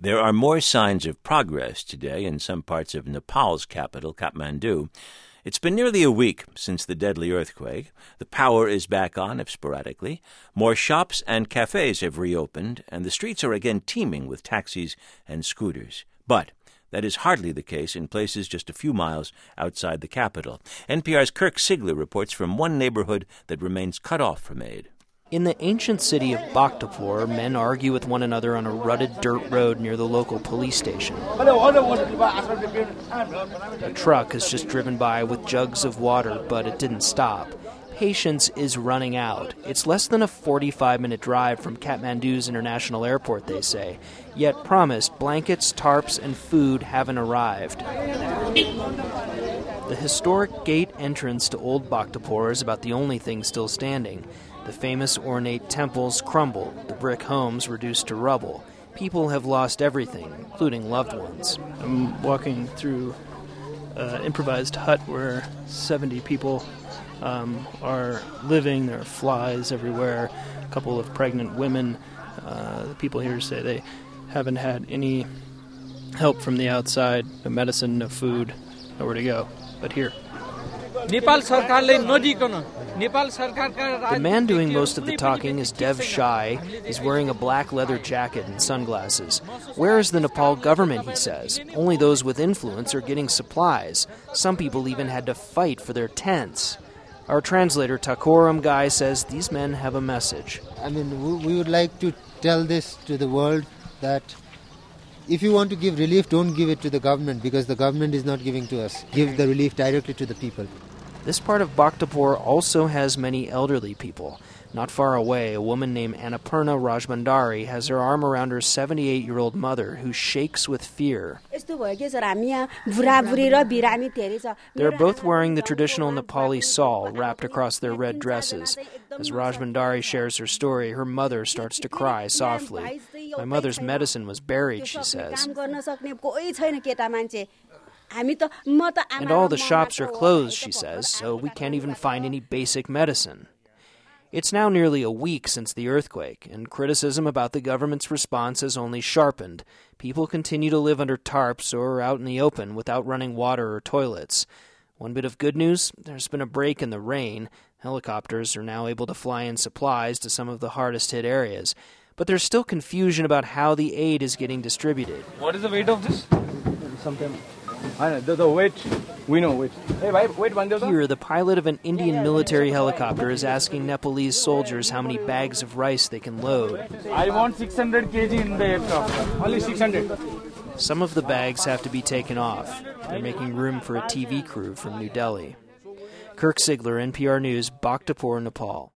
There are more signs of progress today in some parts of Nepal's capital, Kathmandu. It's been nearly a week since the deadly earthquake. The power is back on, if sporadically. More shops and cafes have reopened, and the streets are again teeming with taxis and scooters. But that is hardly the case in places just a few miles outside the capital. NPR's Kirk Siegler reports from one neighborhood that remains cut off from aid. In the ancient city of Bhaktapur, men argue with one another on a rutted dirt road near the local police station. A truck has just driven by with jugs of water, but it didn't stop. Patience is running out. It's less than a 45-minute drive from Kathmandu's international airport, they say. Yet promised blankets, tarps, and food haven't arrived. The historic gate entrance to Old Bhaktapur is about the only thing still standing. The famous ornate temples crumbled, the brick homes reduced to rubble. People have lost everything, including loved ones. I'm walking through an improvised hut where 70 people are living. There are flies everywhere, a couple of pregnant women. The people here say they haven't had any help from the outside, no medicine, no food, nowhere to go, but here. The man doing most of the talking is Dev Shai. He's wearing a black leather jacket and sunglasses. Where is the Nepal government, he says? Only those with influence are getting supplies. Some people even had to fight for their tents. Our translator, Takoram Guy, says these men have a message. We would like to tell this to the world that if you want to give relief, don't give it to the government, because the government is not giving to us. Give the relief directly to the people. This part of Bhaktapur also has many elderly people. Not far away, a woman named Annapurna Rajbandari has her arm around her 78-year-old mother, who shakes with fear. They're both wearing the traditional Nepali saul wrapped across their red dresses. As Rajbandari shares her story, her mother starts to cry softly. My mother's medicine was buried, she says. And all the shops are closed, she says, so we can't even find any basic medicine. It's now nearly a week since the earthquake, and criticism about the government's response has only sharpened. People continue to live under tarps or out in the open without running water or toilets. One bit of good news, there's been a break in the rain. Helicopters are now able to fly in supplies to some of the hardest-hit areas. But there's still confusion about how the aid is getting distributed. What is the weight of this? Something. The weight, we know weight. Here, the pilot of an Indian military helicopter is asking Nepalese soldiers how many bags of rice they can load. I want 600 kg in the aircraft. Only 600. Some of the bags have to be taken off. They're making room for a TV crew from New Delhi. Kirk Siegler, NPR News, Bhaktapur, Nepal.